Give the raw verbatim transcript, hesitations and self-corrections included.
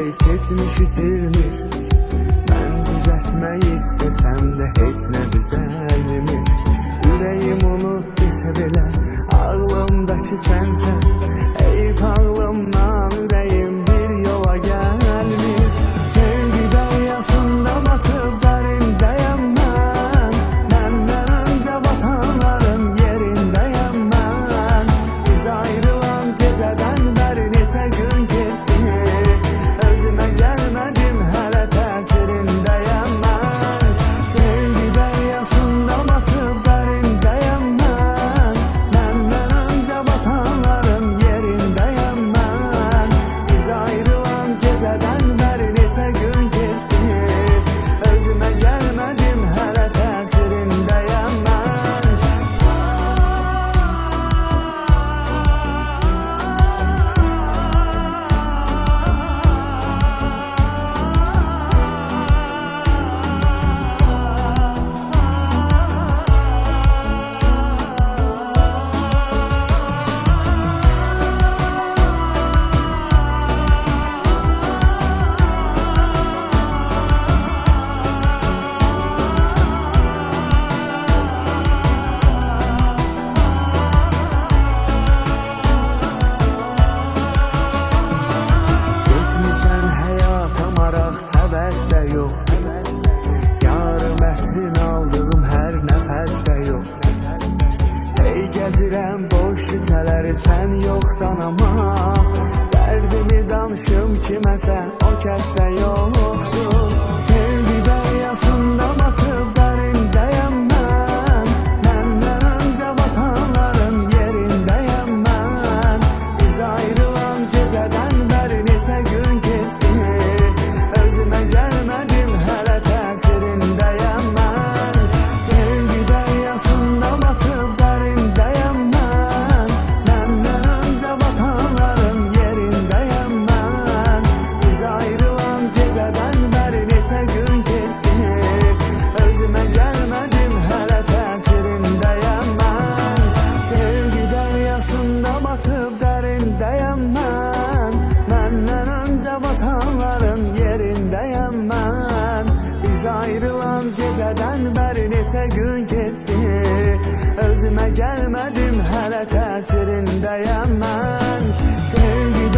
ürək keçmişi silmir. Mən düzəltmək istəsəm də heç nə düzəlmir. Ürəyim unut desə belə ağlımdakı sənsən. Eyb ağlımdan ürəyim bir yola gəlmir. Sevgi dəryasında batıb dərindəyəm mən. Məndən öncə batanların yerindəyəm mən. Biz ayrılan gecədən bəri neçə gün keçdi. Özümə gəlmədim hələ təsirindəyəm mən. Sevgi dəryasında batıb dərindəyəm mən. Məndən öncə batanların yerindəyəm mən. Biz ayrılan gecədən bəri neçə gün keçdi. Özümə gəlmədim hələ təsirindəyəm mən. Getmisən həyata maraq, həvəs də yoxdur. Yarım ətrin aldığım hər nəfəsdə yoxdur. Hey gəzirəm boş küçələri sən yoxsan amma. Dərdimi danışım kiməsə o kəs də yoxdur. Sevgi dəryasında batıb dərindəyəm mən. Məndən öncə batanların yerindəyəm mən. Biz ayrılan gecədən bəri neçə gün keçdi. Özümə gəlmədim hələ təsirindəyəm mən. Sevgi dəryasında batıb dərindəyəm mən. Məndən öncə batanların yerindəyəm mən. Biz ayrılan gecədən bəri neçə gün keçdi. Özümə gəlmədim hələ təsirindəyəm mən. Sevgi dəryasında batıb dərindəyəm mən. Məndən öncə batanların yerindəyəm mən. Biz ayrılan gecədən bəri neçə gün keçdi. Özümə gəlmədim hələ təsirindəyəm mən. Sevgi